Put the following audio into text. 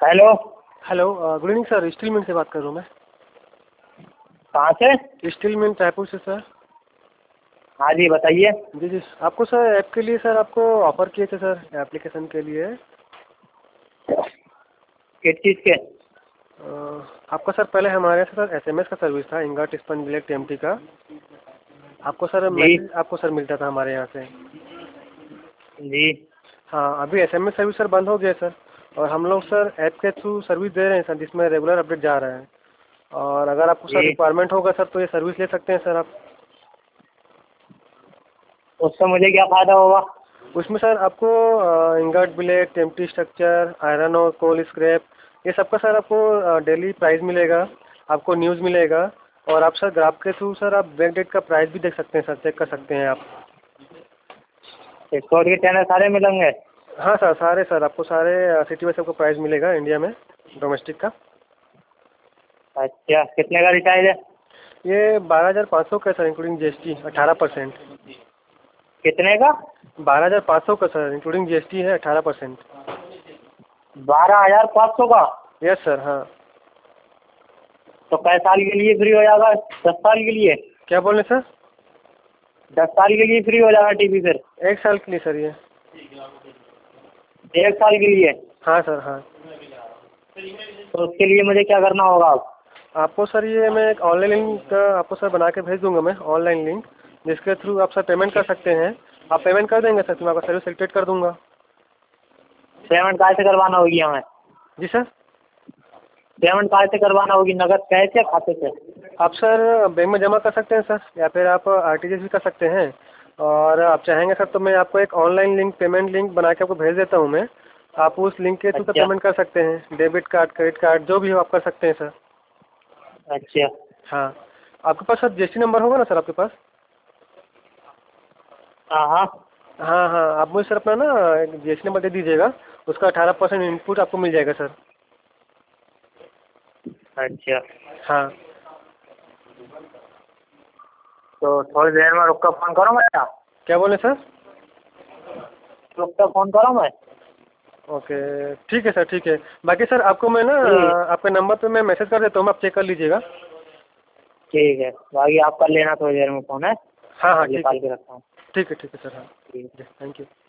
Hello. Hello, good evening sir. Steel mill से बात कर रहा हूँ मैं। कहाँ से? स्टील मिल रायपुर से सर। हाँ जी, बताइए। जी जी, आपको सर ऐप के लिए सर आपको ऑफर किए थे सर, एप्लीकेशन के लिए। किस चीज़ के? आपका सर पहले हमारे से सर एसएमएस का सर्विस था, इंगट स्पंज ब्लेड टीएमटी का। आपको सर जी मैसेज आपको सर मिलता था हमारे यहाँ से। जी। हाँ, अभी एसएमएस सर्विस सर बंद हो गया सर, और हम लोग सर ऐप के थ्रू सर्विस दे रहे हैं सर, जिसमें रेगुलर अपडेट जा रहा है। और अगर आपको सर जी, रिक्वायरमेंट होगा सर तो ये सर्विस ले सकते हैं सर आप। उससे मुझे क्या फ़ायदा होगा? उसमें सर आपको ingot blade, TMT structure, iron और कोल स्क्रैप, ये सबका सर आपको डेली प्राइस मिलेगा, आपको न्यूज़ मिलेगा। और आप सर ग्राफ के थ्रू सर आप बैक डेट का प्राइस भी देख सकते हैं सर, चेक कर सकते हैं आप। स्पोर्ट के चैनल सारे मिलेंगे? हाँ सर, सारे सर आपको सारे सिटी वाइज आपको प्राइस मिलेगा इंडिया में, डोमेस्टिक का। अच्छा, कितने का रिचार्ज है? ये 12,500 का सर, इंक्लूडिंग जीएसटी 18%। कितने का? 12,500 का सर, इंक्लूडिंग जीएसटी है 18%। 12,500 का? यस सर, हाँ। तो कै साल के लिए फ्री हो जाएगा? 10 साल के लिए? क्या बोल रहे सर? 10 साल के लिए फ्री हो जाएगा टीवी फिर? 1 साल के लिए सर ये। 1 साल के लिए? हाँ सर, हाँ। तो उसके लिए मुझे क्या करना होगा अब? आपको सर ये मैं एक ऑनलाइन लिंक आपको सर बना के भेज दूंगा मैं, ऑनलाइन लिंक, जिसके थ्रू आप सर पेमेंट कर सकते हैं। आप पेमेंट कर देंगे सर तो मैं आपका सर्विस एक्टिवेट कर दूंगा। पेमेंट कहाँ से करवाना होगी हमें? जी सर। पेमेंट कहाँ से करवाना होगी, नगद कैश या खाते से? आप सर बैंक में जमा कर सकते हैं सर, या फिर आप आरटीजीएस भी कर सकते हैं। और आप चाहेंगे सर तो मैं आपको एक ऑनलाइन लिंक, पेमेंट लिंक बना के आपको भेज देता हूँ मैं। आप उस लिंक के थ्रू सर अच्छा पेमेंट कर सकते हैं, डेबिट कार्ड, क्रेडिट कार्ड, जो भी हो आप कर सकते हैं सर। अच्छा। हाँ, आपके पास सर जीएसटी नंबर होगा ना सर आपके पास? हाँ हाँ। हाँ हाँ, आप मुझे सर अपना ना जीएसटी नंबर दे दीजिएगा, उसका 18% इनपुट आपको मिल जाएगा सर। अच्छा, हाँ। तो थोड़ी देर में रुक कर फ़ोन करूँ मैं क्या? क्या बोले सर? रुक कर फ़ोन करूँ मैं? ओके, ठीक है सर, ठीक है। बाकी सर आपको मैं ना ठीक। आपके नंबर पे मैं मैसेज कर देता हूँ, आप चेक कर लीजिएगा। ठीक है, बाकी आप कर लेना थोड़ी देर में फ़ोन है। हाँ हाँ, ठीक है। निकाल के रखता हूँ। ठीक है, ठीक है सर, हाँ। ठीक। Thank you.